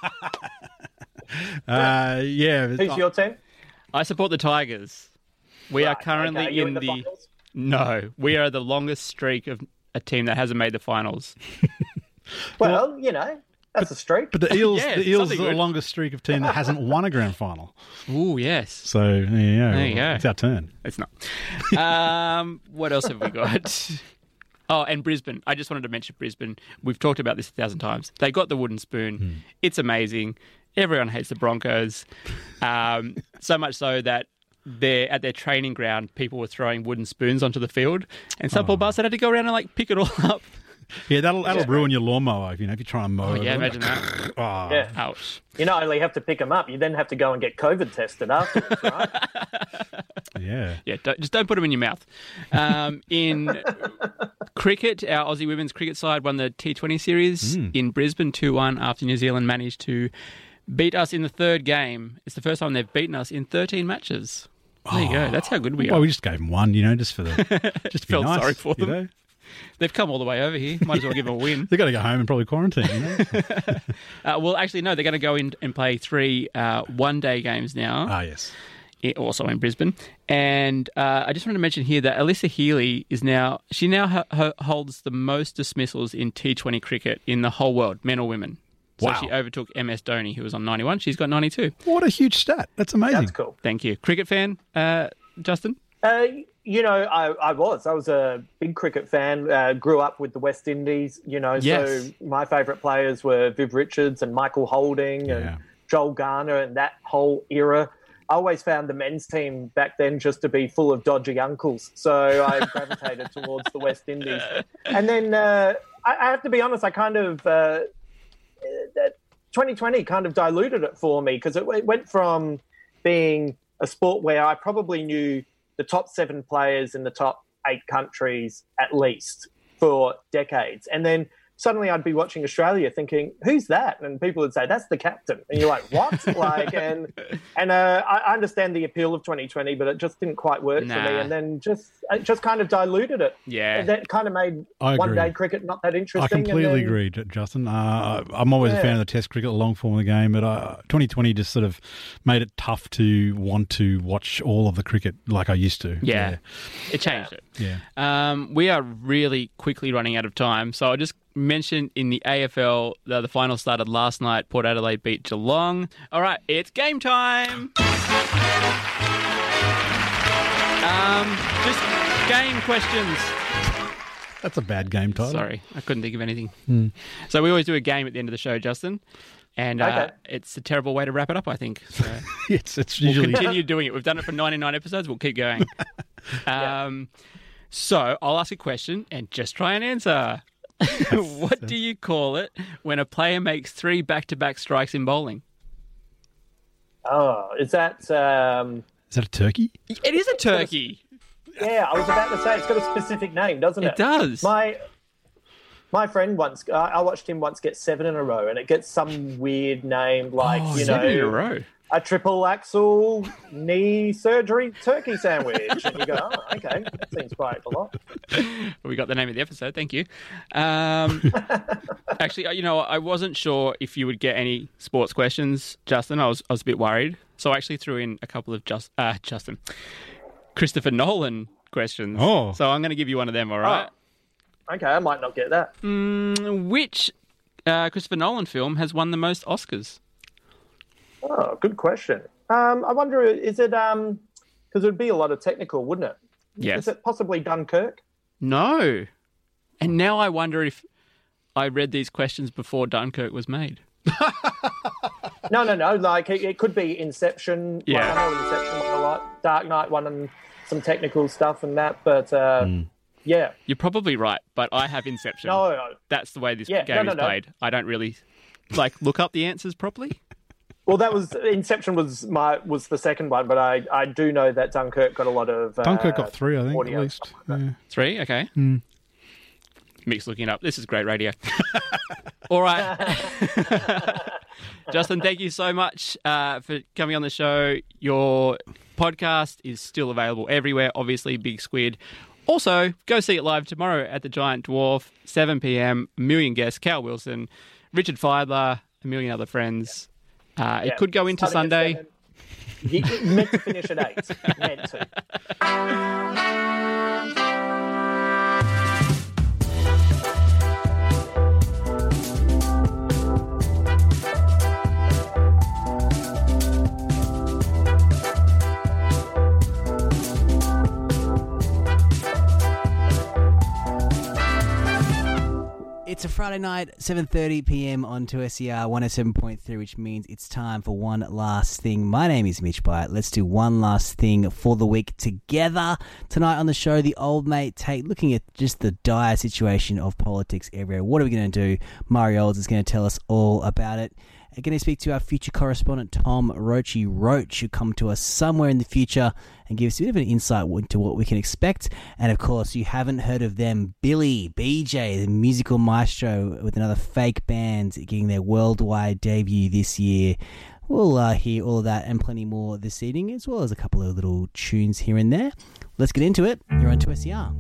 Speaker 2: Yeah.
Speaker 1: Who's your team?
Speaker 5: I support the Tigers. We are currently in the finals? No, we are the longest streak of a team that hasn't made the finals.
Speaker 1: Well, that's a streak.
Speaker 2: But the Eels, are the longest streak of team that hasn't won a grand final.
Speaker 5: Ooh, yes.
Speaker 2: So there you go. It's our turn.
Speaker 5: It's not. What else have we got? Oh, and Brisbane. I just wanted to mention Brisbane. We've talked about this 1,000 times. They got the wooden spoon. It's amazing. Everyone hates the Broncos. So much so that at their training ground, people were throwing wooden spoons onto the field, and some poor bastard had to go around and pick it all up.
Speaker 2: Yeah, that'll ruin your lawnmower if you're trying to mow.
Speaker 5: Oh, yeah, imagine that.
Speaker 1: Yeah.
Speaker 5: Ouch.
Speaker 1: You not only have to pick them up, you then have to go and get COVID tested afterwards, right?
Speaker 2: Yeah.
Speaker 5: Yeah, just don't put them in your mouth. In cricket, our Aussie women's cricket side won the T20 series in Brisbane 2-1 after New Zealand managed to beat us in the third game. It's the first time they've beaten us in 13 matches. There you go. That's how good we are.
Speaker 2: Well, we just gave them one, just for the just to be
Speaker 5: Felt
Speaker 2: nice,
Speaker 5: sorry for them. They've come all the way over here. Might as well give them a win.
Speaker 2: They've got to go home and probably quarantine.
Speaker 5: Well, actually, no. They're going to go in and play 3 one-day games now.
Speaker 2: Ah, yes.
Speaker 5: Also in Brisbane. And I just wanted to mention here that Alyssa Healy holds the most dismissals in T20 cricket in the whole world, men or women. So
Speaker 2: wow.
Speaker 5: She overtook MS Dhoni, who was on 91. She's got 92.
Speaker 2: What a huge stat. That's amazing.
Speaker 1: That's cool.
Speaker 5: Thank you. Cricket fan, Justin?
Speaker 1: I was a big cricket fan, grew up with the West Indies,
Speaker 5: Yes.
Speaker 1: So my favourite players were Viv Richards and Michael Holding and Joel Garner and that whole era. I always found the men's team back then just to be full of dodgy uncles, so I gravitated towards the West Indies. And then I have to be honest, I kind of 2020 kind of diluted it for me because it went from being a sport where I probably knew the top 7 players in the top 8 countries at least for decades. And then suddenly I'd be watching Australia thinking, who's that? And people would say, that's the captain. And you're like, what? I understand the appeal of 2020, but it just didn't quite work for me. And then it just kind of diluted it.
Speaker 5: Yeah.
Speaker 1: And that kind of made one-day cricket not that interesting.
Speaker 2: I completely agree, Justin. I'm always a fan of the Test cricket, the long form of the game, but 2020 just sort of made it tough to want to watch all of the cricket like I used to.
Speaker 5: Yeah. It changed it.
Speaker 2: Yeah.
Speaker 5: We are really quickly running out of time, so I'll just mention in the AFL, the final started last night. Port Adelaide beat Geelong. All right, it's game time. Just game questions.
Speaker 2: That's a bad game title.
Speaker 5: Sorry, I couldn't think of anything. So we always do a game at the end of the show, Justin. And it's a terrible way to wrap it up, I think. So
Speaker 2: it's usually...
Speaker 5: We'll continue doing it. We've done it for 99 episodes. We'll keep going. So I'll ask a question and just try and answer. What do you call it when a player makes 3 back-to-back strikes in bowling?
Speaker 1: Oh, is that
Speaker 2: a turkey?
Speaker 5: It is a turkey.
Speaker 1: Yeah, I was about to say, it's got a specific name, doesn't it?
Speaker 5: It does.
Speaker 1: My friend once, I watched him once get 7 in a row, and it gets some weird name like,
Speaker 5: 7 in a row.
Speaker 1: A triple axle knee surgery turkey sandwich. And you go, oh, okay, that seems quite a lot.
Speaker 5: We got the name of the episode, thank you. Actually, I wasn't sure if you would get any sports questions, Justin. I was a bit worried. So I actually threw in a couple of Christopher Nolan questions.
Speaker 2: Oh.
Speaker 5: So I'm going to give you one of them, all right?
Speaker 1: Oh. Okay, I might not get that.
Speaker 5: Which Christopher Nolan film has won the most Oscars?
Speaker 1: Oh, good question. I wonder, is it, because it would be a lot of technical, wouldn't it?
Speaker 5: Yes.
Speaker 1: Is it possibly Dunkirk?
Speaker 5: No. And now I wonder if I read these questions before Dunkirk was made.
Speaker 1: No. Like, it could be Inception.
Speaker 5: Yeah.
Speaker 1: Like, I know Inception won a lot. Dark Knight won and some technical stuff and that, but yeah.
Speaker 5: You're probably right, but I have Inception.
Speaker 1: No.
Speaker 5: That's the way this game is played. I don't really, look up the answers properly.
Speaker 1: Well, Inception was the second one, but I do know that Dunkirk got a lot of
Speaker 2: Dunkirk got 3, I think, at least. Yeah.
Speaker 5: 3, okay. Mick's looking it up. This is great radio. All right. Justin, thank you so much for coming on the show. Your podcast is still available everywhere, obviously, Big Squid. Also, go see it live tomorrow at the Giant Dwarf, 7 p.m. A million guests, Cal Wilson, Richard Feidler, a million other friends. It could go into Sunday.
Speaker 1: Meant to finish at 8. Meant to.
Speaker 4: It's a Friday night, 7:30 p.m. on 2SER 107.3, which means it's time for one last thing. My name is Mitch Byatt. Let's do one last thing for the week together. Tonight on the show, the old mate Tate, looking at just the dire situation of politics everywhere. What are we going to do? Murray Olds is going to tell us all about it. I'm going to speak to our future correspondent, Tom Roche Roach, who come to us somewhere in the future and give us a bit of an insight into what we can expect. And, of course, you haven't heard of them, Billy, BJ, the musical maestro with another fake band getting their worldwide debut this year. We'll hear all of that and plenty more this evening, as well as a couple of little tunes here and there. Let's get into it. You're on 2SER.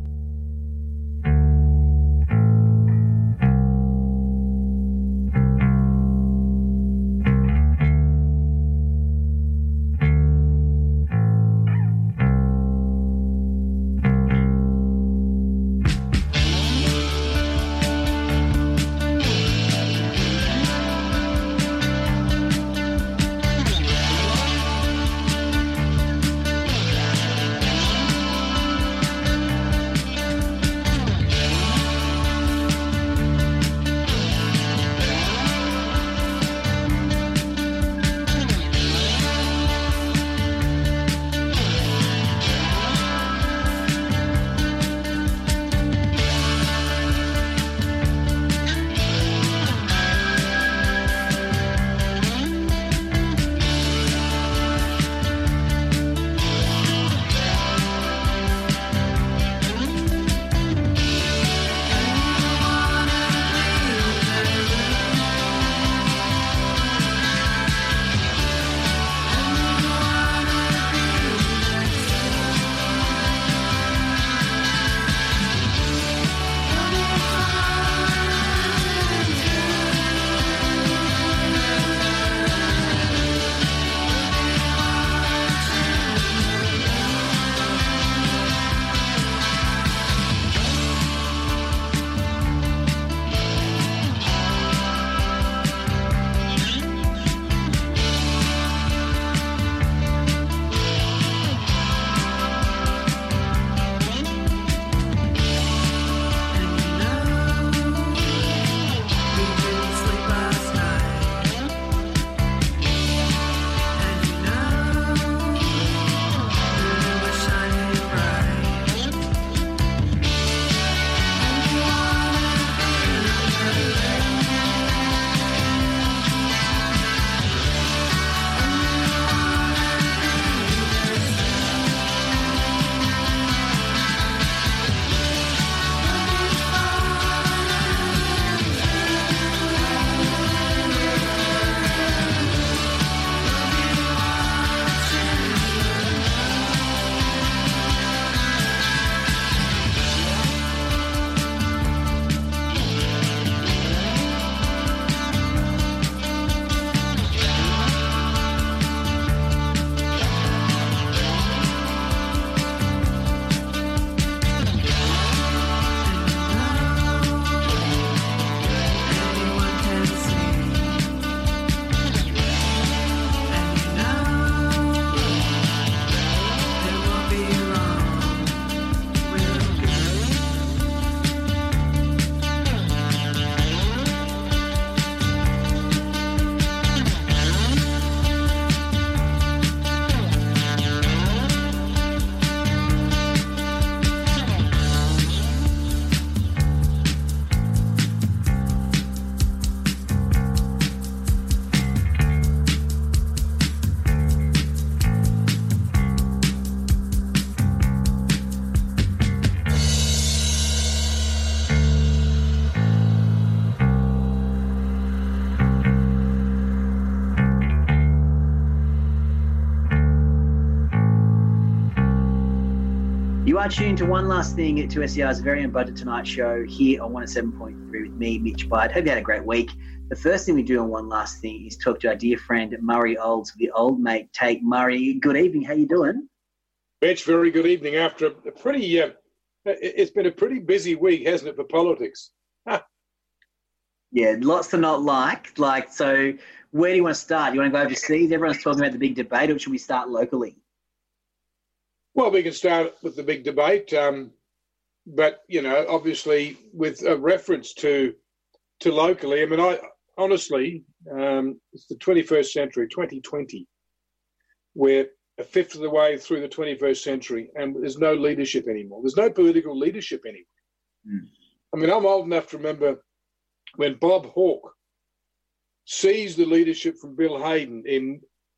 Speaker 4: You are tuned to One Last Thing at 2SER's very own Budget Tonight show here on 107.3 with me, Mitch Byte. Hope you had a great week. The first thing we do on One Last Thing is talk to our dear friend Murray Olds of the Old Mate Take. Murray, good evening. How you doing?
Speaker 7: Mitch, very good evening. After a pretty, it's been a pretty busy week, hasn't it, for politics?
Speaker 4: Yeah, lots to not like. So where do you want to start? You want to go overseas? Everyone's talking about the big debate, or should we start locally?
Speaker 7: Well, we can start with the big debate, but, obviously with a reference to locally. I mean, I honestly, it's the 21st century, 2020. We're a fifth of the way through the 21st century and there's no leadership anymore. There's no political leadership anymore. I mean, I'm old enough to remember when Bob Hawke seized the leadership from Bill Hayden in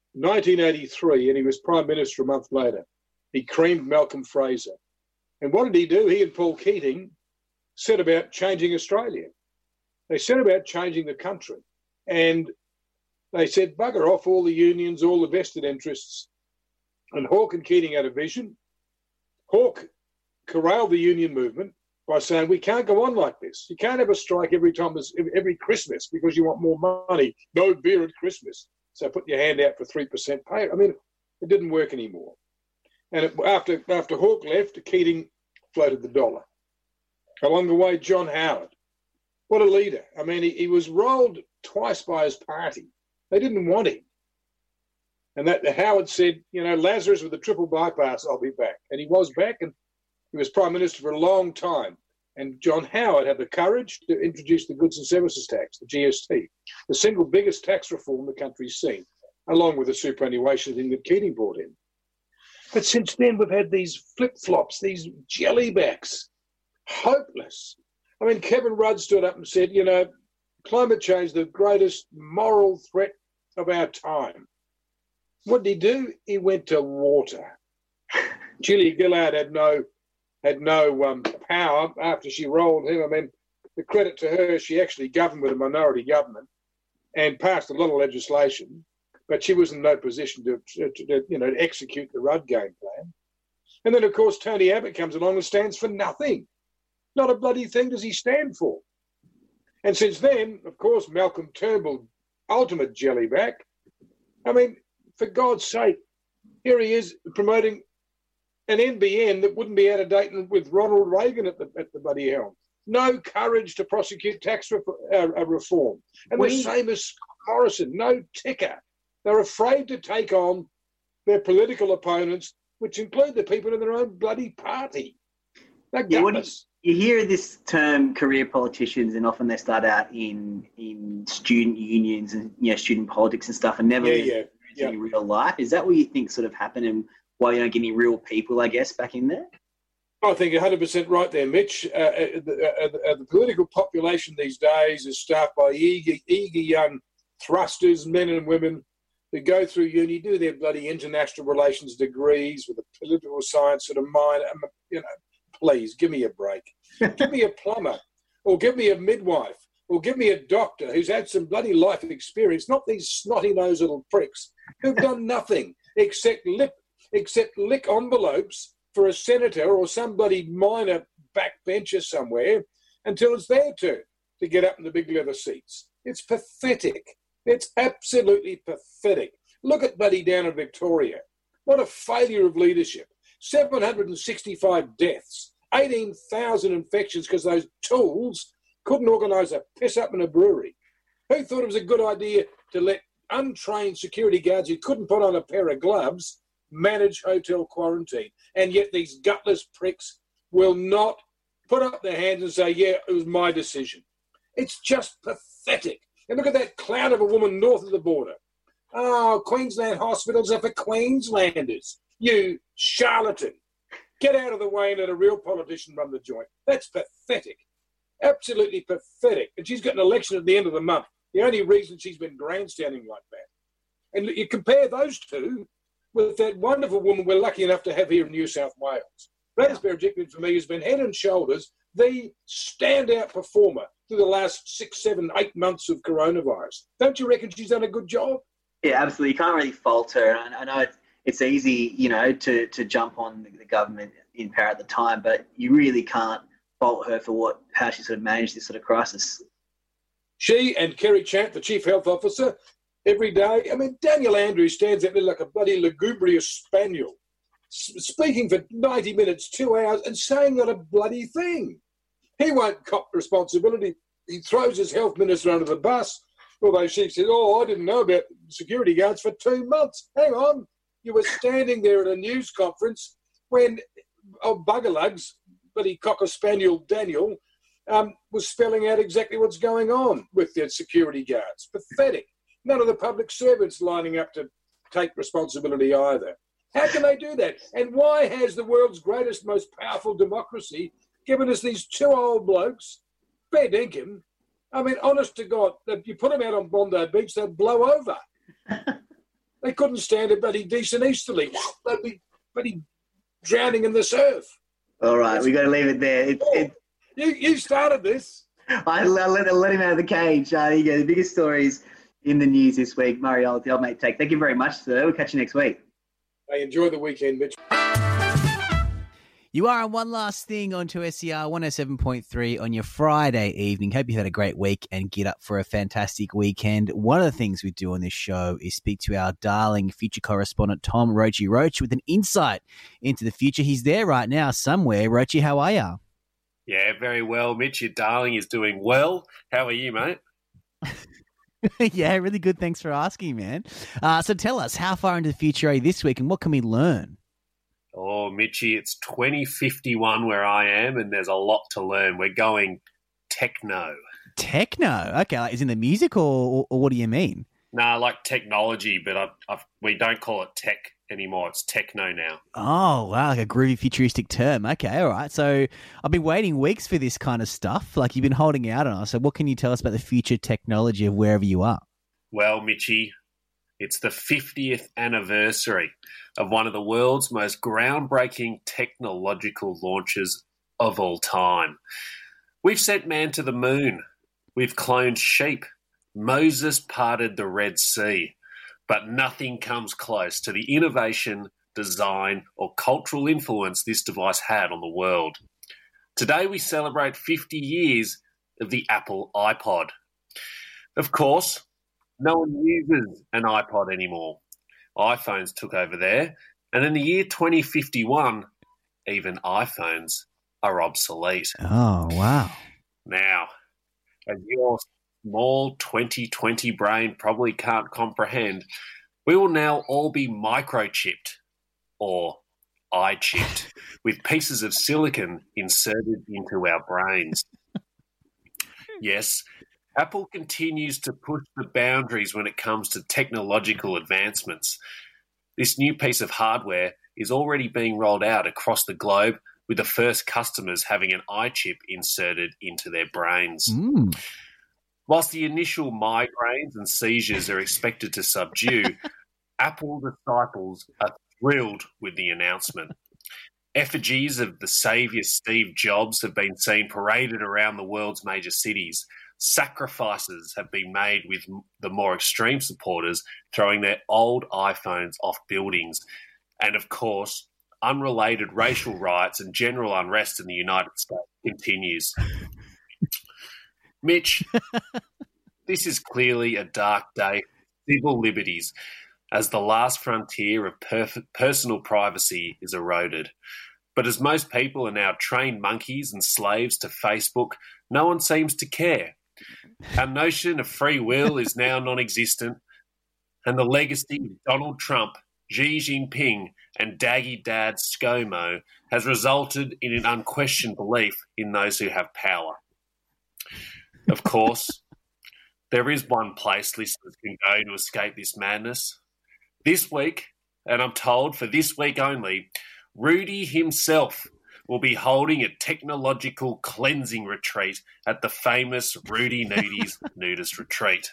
Speaker 7: 1983 and he was Prime Minister a month later. He creamed Malcolm Fraser. And what did he do? He and Paul Keating set about changing Australia. They set about changing the country. And they said, bugger off all the unions, all the vested interests. And Hawke and Keating had a vision. Hawke corralled the union movement by saying, we can't go on like this. You can't have a strike every Christmas because you want more money. No beer at Christmas. So put your hand out for 3% pay. I mean, it didn't work anymore. And after Hawke left, Keating floated the dollar. Along the way, John Howard. What a leader. I mean, he was rolled twice by his party. They didn't want him. And Howard said, Lazarus with the triple bypass, I'll be back. And he was back, and he was Prime Minister for a long time. And John Howard had the courage to introduce the Goods and Services Tax, the GST, the single biggest tax reform the country's seen, along with the superannuation thing that Keating brought in. But since then, we've had these flip-flops, these jellybacks, hopeless. I mean, Kevin Rudd stood up and said, climate change is the greatest moral threat of our time. What did he do? He went to water. Julia Gillard had no power after she rolled him. I mean, the credit to her, she actually governed with a minority government and passed a lot of legislation. But she was in no position to execute the Rudd game plan. And then, of course, Tony Abbott comes along and stands for nothing. Not a bloody thing does he stand for. And since then, of course, Malcolm Turnbull, ultimate jellyback. I mean, for God's sake, here he is promoting an NBN that wouldn't be out of date with Ronald Reagan at the bloody helm. No courage to prosecute tax reform. And the same as Morrison, no ticker. They're afraid to take on their political opponents, which include the people in their own bloody party. They're gutless.
Speaker 4: You hear this term, career politicians, and often they start out in student unions and student politics and stuff, and never in real life. Is that what you think sort of happened, and why you don't get any real people, I guess, back in there?
Speaker 7: I think you're 100% right there, Mitch. The political population these days is staffed by eager young thrusters, men and women, who go through uni, do their bloody international relations degrees with a political science sort of minor. Please, give me a break. Give me a plumber, or give me a midwife, or give me a doctor who's had some bloody life experience, not these snotty-nosed little pricks who've done nothing except lick envelopes for a senator or some bloody minor backbencher somewhere until it's their turn to get up in the big leather seats. It's pathetic. It's absolutely pathetic. Look at bloody down in Victoria. What a failure of leadership. 765 deaths, 18,000 infections because those tools couldn't organise a piss-up in a brewery. Who thought it was a good idea to let untrained security guards who couldn't put on a pair of gloves manage hotel quarantine? And yet these gutless pricks will not put up their hands and say, yeah, it was my decision. It's just pathetic. And look at that clown of a woman north of the border. Oh, Queensland hospitals are for Queenslanders. You charlatan. Get out of the way and let a real politician run the joint. That's pathetic. Absolutely pathetic. And she's got an election at the end of the month. The only reason she's been grandstanding like that. And you compare those two with that wonderful woman we're lucky enough to have here in New South Wales. Gladys Berejiklian, for me, has been head and shoulders the standout performer through the last 6, 7, 8 months of coronavirus. Don't you reckon she's done a good job?
Speaker 4: Yeah, absolutely. You can't really fault her. I know it's easy, to jump on the government
Speaker 8: in Para at the time, but you really can't fault her for how she sort of managed this sort of crisis.
Speaker 7: She and Kerry Chant, the Chief Health Officer, every day. I mean, Daniel Andrews stands out there like a bloody lugubrious spaniel, speaking for 90 minutes, 2 hours, and saying not a bloody thing. He won't cop responsibility. He throws his health minister under the bus, although she said, I didn't know about security guards for 2 months. Hang on. You were standing there at a news conference when Buggerlugs, bloody Cocker Spaniel Daniel, was spelling out exactly what's going on with the security guards. Pathetic. None of the public servants lining up to take responsibility either. How can they do that? And why has the world's greatest, most powerful democracy given us these 2 old blokes, fair dinkum? I mean, honest to God, if you put them out on Bondi Beach, they'd blow over. They couldn't stand a bloody decent easterly. They'd be bloody drowning in the surf.
Speaker 8: All right, we've got to leave it there.
Speaker 7: You started this.
Speaker 8: I let him out of the cage. There you go. The biggest stories in the news this week. Murray, I'll mate take. Thank you very much, sir. We'll catch you next week.
Speaker 7: Hey, enjoy the weekend, Mitch.
Speaker 4: You are on One Last Thing on 2SER 107.3 on your Friday evening. Hope you had a great week and get up for a fantastic weekend. One of the things we do on this show is speak to our darling future correspondent, Tom Roachy Roach, with an insight into the future. He's there right now somewhere. Roachy, how are you?
Speaker 9: Yeah, very well, Mitch. Your darling is doing well. How are you, mate?
Speaker 4: Yeah, really good. Thanks for asking, man. So tell us, how far into the future are you this week and what can we learn?
Speaker 9: Oh, Mitchy, it's 2051 where I am and there's a lot to learn. We're going techno.
Speaker 4: Techno? Okay, like, is in the music or what do you mean?
Speaker 9: Nah, like technology, but we don't call it tech anymore. It's techno now.
Speaker 4: Oh, wow, like a groovy futuristic term. Okay, all right. So I've been waiting weeks for this kind of stuff. Like you've been holding out on us. So what can you tell us about the future technology of wherever you are?
Speaker 9: Well, Mitchy, it's the 50th anniversary of one of the world's most groundbreaking technological launches of all time. We've sent man to the moon. We've cloned sheep. Moses parted the Red Sea. But nothing comes close to the innovation, design, or cultural influence this device had on the world. Today we celebrate 50 years of the Apple iPod. Of course, no one uses an iPod anymore. iPhones took over there, and in the year 2051, even iPhones are obsolete.
Speaker 4: Oh, wow.
Speaker 9: Now, as your small 2020 brain probably can't comprehend, we will now all be microchipped or eye-chipped with pieces of silicon inserted into our brains. Yes, Apple continues to push the boundaries when it comes to technological advancements. This new piece of hardware is already being rolled out across the globe, with the first customers having an eye chip inserted into their brains. Whilst the initial migraines and seizures are expected to subdue, Apple disciples are thrilled with the announcement. Effigies of the saviour Steve Jobs have been seen paraded around the world's major cities. Sacrifices have been made with the more extreme supporters throwing their old iPhones off buildings. And of course, unrelated racial riots and general unrest in the United States continues. Mitch, this is clearly a dark day for civil liberties as the last frontier of personal privacy is eroded. But as most people are now trained monkeys and slaves to Facebook, no one seems to care. Our notion of free will is now non-existent, and the legacy of Donald Trump, Xi Jinping, and Daggy Dad ScoMo has resulted in an unquestioned belief in those who have power. Of course, there is one place listeners can go to escape this madness. This week, and I'm told for this week only, Rudy himself will be holding a technological cleansing retreat at the famous Rudy Nudies Nudist Retreat.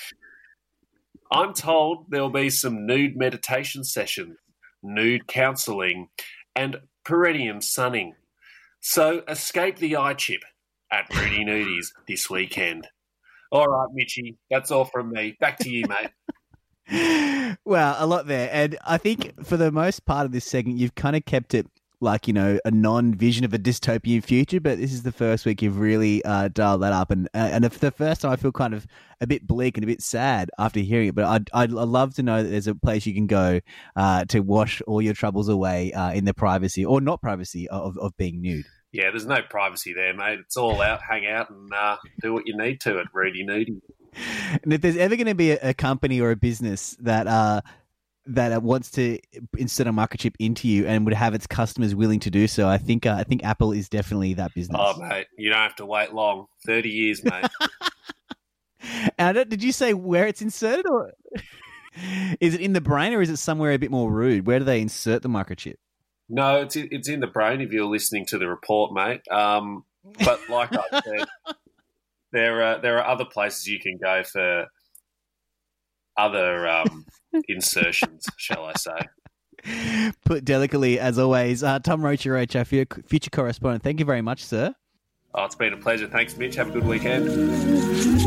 Speaker 9: I'm told there will be some nude meditation sessions, nude counselling, and perineum sunning. So escape the eye chip at Rudy Nudies this weekend. All right, Mitchy, that's all from me. Back to you, mate.
Speaker 4: Well, a lot there. And I think for the most part of this segment, you've kind of kept it like, you know, a non-vision of a dystopian future, but this is the first week you've really dialed that up. And for the first time, I feel kind of a bit bleak and a bit sad after hearing it. But I'd love to know that there's a place you can go to wash all your troubles away in the privacy or not privacy of being nude.
Speaker 9: Yeah, there's no privacy there, mate. It's all out, hang out, and do what you need to at Reedy Nudie.
Speaker 4: And if there's ever going to be a company or a business that wants to insert a microchip into you and would have its customers willing to do so, I think Apple is definitely that business.
Speaker 9: Oh, mate, you don't have to wait long. 30 years, mate.
Speaker 4: And did you say where it's inserted, or is it in the brain, or is it somewhere a bit more rude? Where do they insert the microchip?
Speaker 9: No, it's in the brain if you're listening to the report, mate. But like I said, there are other places you can go for other insertions, shall I say.
Speaker 4: Put delicately, as always. Tom Roach, our future correspondent. Thank you very much, sir.
Speaker 9: Oh, it's been a pleasure. Thanks, Mitch. Have a good weekend.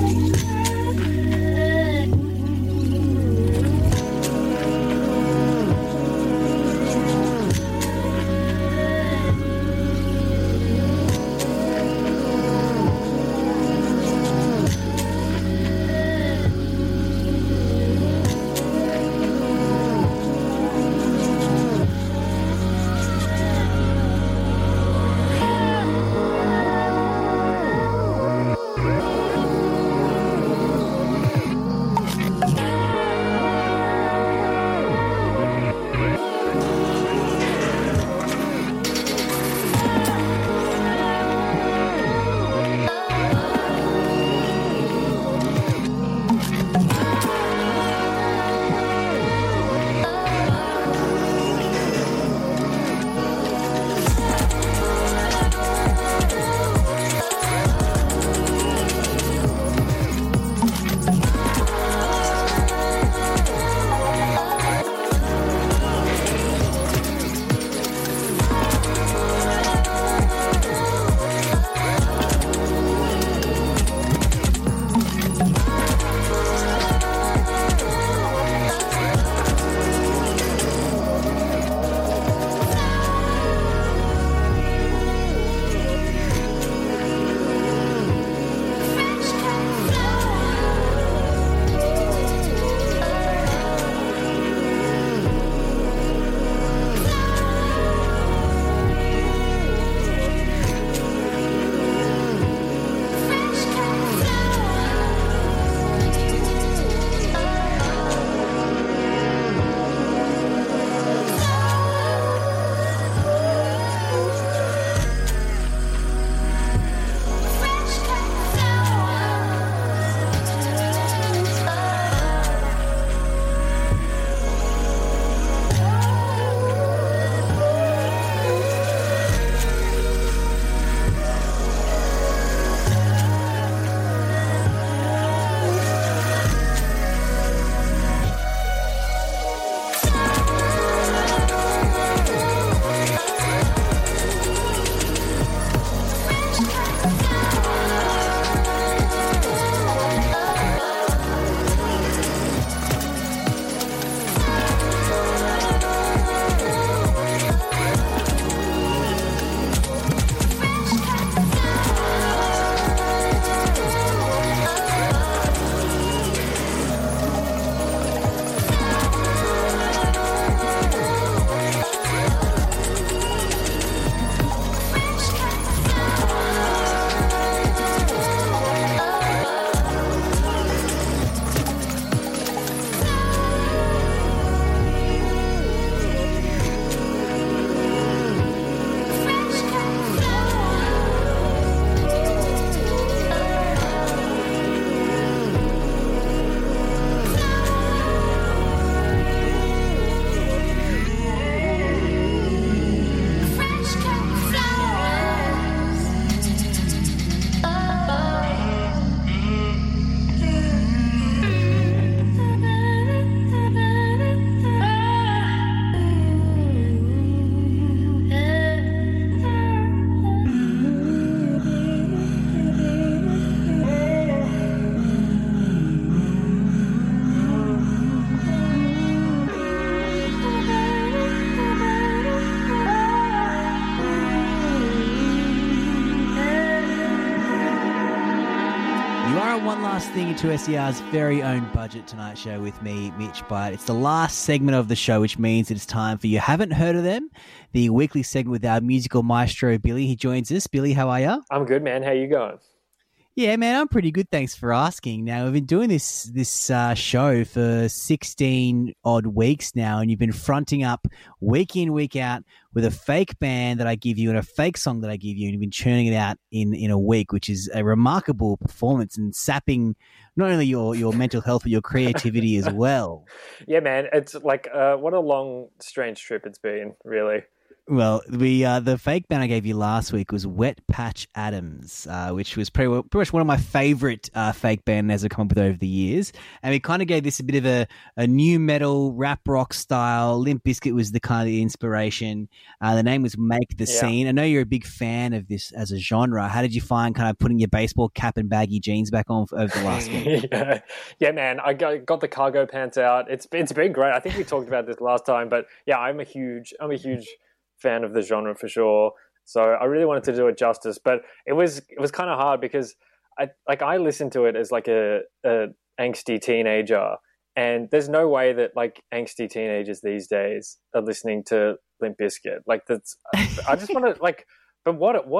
Speaker 4: last thing into SER's very own Budget Tonight show with me, Mitch Byatt. It's the last segment of the show, which means it's time for You Haven't Heard of Them, the weekly segment with our musical maestro, Billy. He joins us. Billy, how are you?
Speaker 10: I'm good, man. How you going?
Speaker 4: Yeah, man, I'm pretty good. Thanks for asking. Now, we've been doing this show for 16 odd weeks now, and you've been fronting up week in, week out with a fake band that I give you and a fake song that I give you, and you've been churning it out in a week, which is a remarkable performance and sapping not only your mental health, but your creativity as well.
Speaker 10: Yeah, man. It's like, what a long, strange trip it's been, really.
Speaker 4: Well, the fake band I gave you last week was Wet Patch Adams, which was pretty much one of my favourite fake bands I've come up with over the years. And we kind of gave this a bit of a new metal rap rock style. Limp Bizkit was the kind of the inspiration. The name was Make the Scene. I know you're a big fan of this as a genre. How did you find kind of putting your baseball cap and baggy jeans back on over the last week?
Speaker 10: Yeah, man. I got the cargo pants out. It's been great. I think we talked about this last time, but yeah, I'm a huge fan of the genre for sure. So I really wanted to do it justice, but it was kind of hard because I listened to it as like a angsty teenager, and there's no way that like angsty teenagers these days are listening to Limp Bizkit. Like that's, I just want to like, but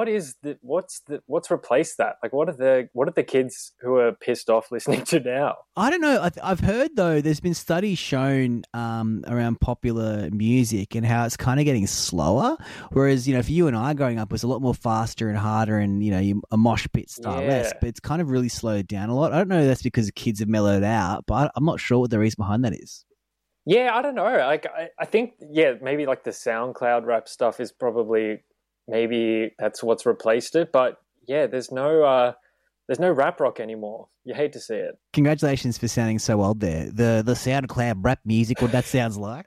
Speaker 10: what's replaced that? Like what are the kids who are pissed off listening to now?
Speaker 4: I don't know. I've heard though there's been studies shown around popular music and how it's kind of getting slower. Whereas for you and I growing up it was a lot more faster and harder, and a mosh pit style less. But it's kind of really slowed down a lot. I don't know if that's because the kids have mellowed out, but I'm not sure what the reason behind that is.
Speaker 10: Yeah, I don't know. Like I think maybe like the SoundCloud rap stuff is probably. Maybe that's what's replaced it, but yeah, there's no rap rock anymore. You hate to see it.
Speaker 4: Congratulations for sounding so old there. The SoundCloud rap music, what that sounds like.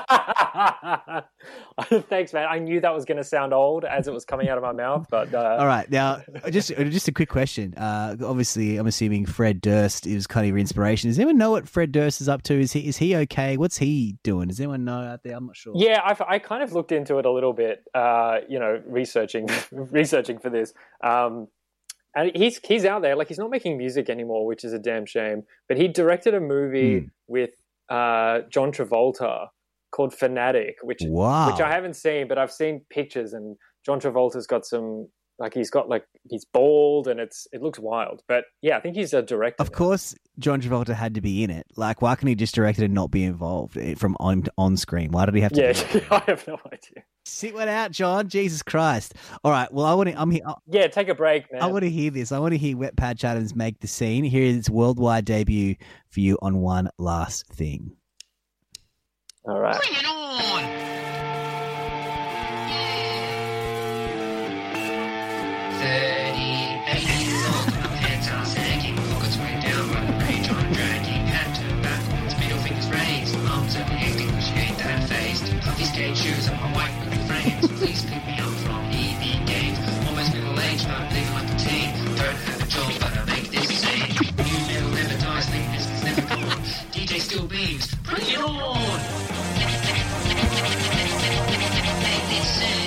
Speaker 10: Thanks, man. I knew that was going to sound old as it was coming out of my mouth, but
Speaker 4: all right, now just a quick question. Obviously, I'm assuming Fred Durst is kind of your inspiration. Does anyone know what Fred Durst is up to? Is he okay? What's he doing? Does anyone know out there? I'm not sure.
Speaker 10: Yeah, I kind of looked into it a little bit. Researching for this. And he's out there, like he's not making music anymore, which is a damn shame. But he directed a movie with John Travolta called Fanatic, which I haven't seen, but I've seen pictures, and John Travolta's got some he's bald and it looks wild. But yeah, I think he's a director.
Speaker 4: Of course, John Travolta had to be in it. Like, why can't he just direct it and not be involved from on screen? Why did he have to?
Speaker 10: Yeah, I have no idea.
Speaker 4: Sit one out, John. Jesus Christ. All right. Well, I'm here.
Speaker 10: Yeah, take a break, man.
Speaker 4: I want to hear this. I want to hear Wet Patch Adams Make the Scene. Here is its worldwide debut for you on One Last Thing.
Speaker 10: All right.
Speaker 11: Bring it on. 38 years old, my pants are sagging, pockets way down by the range I'm dragging, hat turned backwards, middle fingers raised, arms overhanging, she ain't that phased, puffy skate shoes on my white with frames, please pick me up from EB games, almost middle age but living like a teen, don't have a job but I make this scene, new metal never dies, think this is never gone, DJ still beams, bring it on! Make this scene.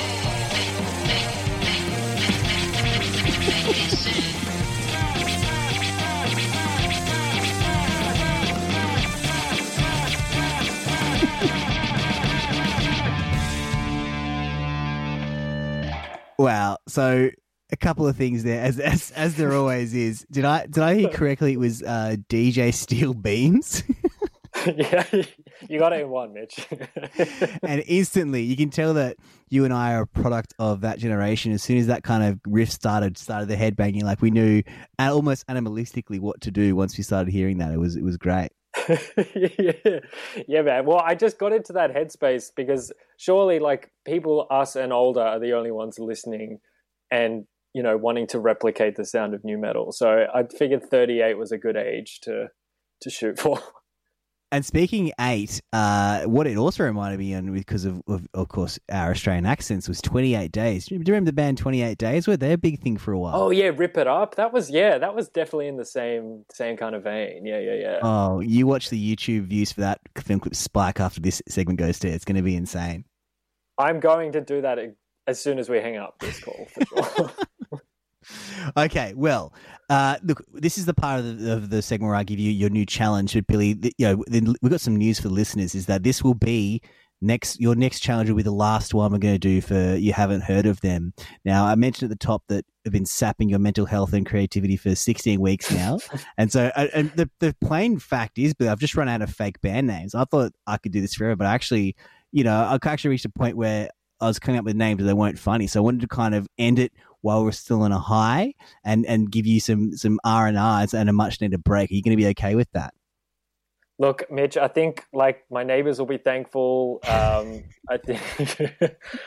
Speaker 4: Wow. So a couple of things there, as there always is. Did I hear correctly? It was DJ Steel Beams.
Speaker 10: Yeah, you got it in one, Mitch.
Speaker 4: And instantly, you can tell that you and I are a product of that generation. As soon as that kind of riff started the headbanging, like we knew almost animalistically what to do once we started hearing that. It was great.
Speaker 10: Yeah, man. Well, I just got into that headspace because surely, like, people, us and older, are the only ones listening and, wanting to replicate the sound of new metal. So I figured 38 was a good age to shoot for.
Speaker 4: And speaking 8, what it also reminded me on, because of course, our Australian accents, was 28 Days. Do you remember the band 28 Days? Were they a big thing for a while?
Speaker 10: Oh, yeah, Rip It Up. That was definitely in the same kind of vein. Yeah.
Speaker 4: Oh, you watch the YouTube views for that film clip spike after this segment goes to. It's going to be insane.
Speaker 10: I'm going to do that as soon as we hang up this call, for sure.
Speaker 4: Okay, well, look, this is the part of the segment where I give you your new challenge. But Billy, we've got some news for the listeners. Is that this will be your next challenge will be the last one we're going to do for You Haven't Heard of Them. Now, I mentioned at the top that I've been sapping your mental health and creativity for 16 weeks now. And so and the plain fact is, but I've just run out of fake band names. I thought I could do this forever, but actually, I actually reached a point where I was coming up with names that weren't funny. So I wanted to kind of end it while we're still on a high and give you some R&Rs and a much needed break. Are you going to be okay with that?
Speaker 10: Look, Mitch, I think my neighbors will be thankful. I think,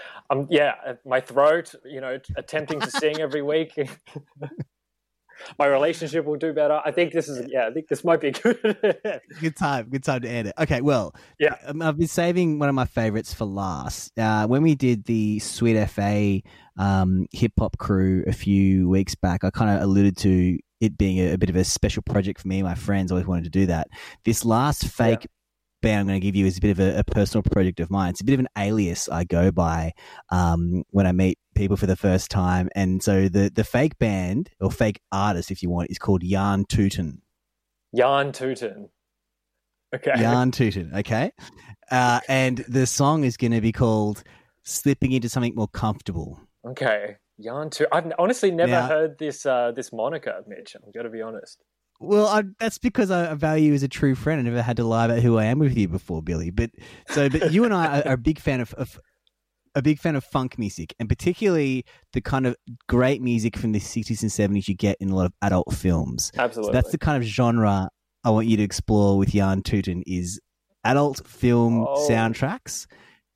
Speaker 10: my throat, attempting to sing every week. My relationship will do better. I think this might be
Speaker 4: good time to end it. Okay, well, yeah, I've been saving one of my favorites for last. When we did the Sweet FA hip hop crew a few weeks back, I kind of alluded to it being a bit of a special project for me and my friends. Always wanted to do that. This last fake band I'm going to give you is a bit of a personal project of mine. It's a bit of an alias I go by when I meet people for the first time. And so the fake band, or fake artist if you want, is called Jan Tooten.
Speaker 10: Jan Tooten. Okay.
Speaker 4: Jan Tooten, okay. And the song is going to be called Slipping Into Something More Comfortable.
Speaker 10: Okay. Jan Tooten. I've honestly never heard this moniker, Mitch. I'm going to be honest.
Speaker 4: Well, that's because I value you as a true friend. I never had to lie about who I am with you before, Billy. But you and I are a big fan of funk music, and particularly the kind of great music from the 60s and 70s you get in a lot of adult films.
Speaker 10: Absolutely.
Speaker 4: So that's the kind of genre I want you to explore with Jan Tooten is adult film soundtracks.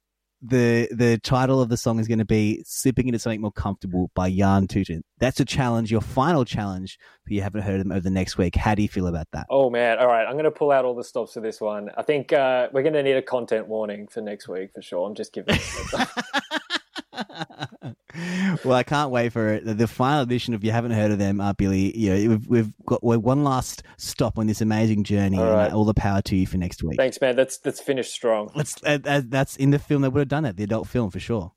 Speaker 4: The title of the song is going to be Slipping Into Something More Comfortable by Jan Tooten. That's a challenge, your final challenge, but you haven't heard them over the next week. How do you feel about that?
Speaker 10: Oh, man. All right. I'm going to pull out all the stops for this one. I think we're going to need a content warning for next week for sure. I'm just giving it.
Speaker 4: Well, I can't wait for it. The final edition of You Haven't Heard of Them, Billy. We've got one last stop on this amazing journey. All right. And all the power to you for next week.
Speaker 10: Thanks, man. That's finished strong.
Speaker 4: That's in the film that would have done that, the adult film for sure.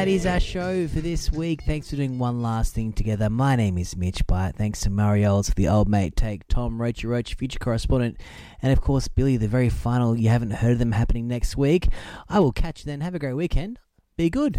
Speaker 4: that is our show for this week. Thanks for doing one last thing together. My name is Mitch Byatt. Thanks to Murray Olds for the old mate take, Tom Roach, future correspondent, and of course Billy, the very final. You haven't heard of them happening next week. I will catch you then. Have a great weekend. Be good.